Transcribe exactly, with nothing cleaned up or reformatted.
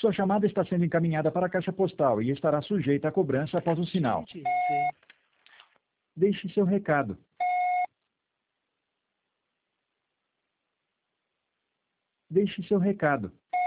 Sua chamada está sendo encaminhada para a caixa postal e estará sujeita a cobrança após o sinal. Gente, gente. Deixe seu recado. Deixe seu recado.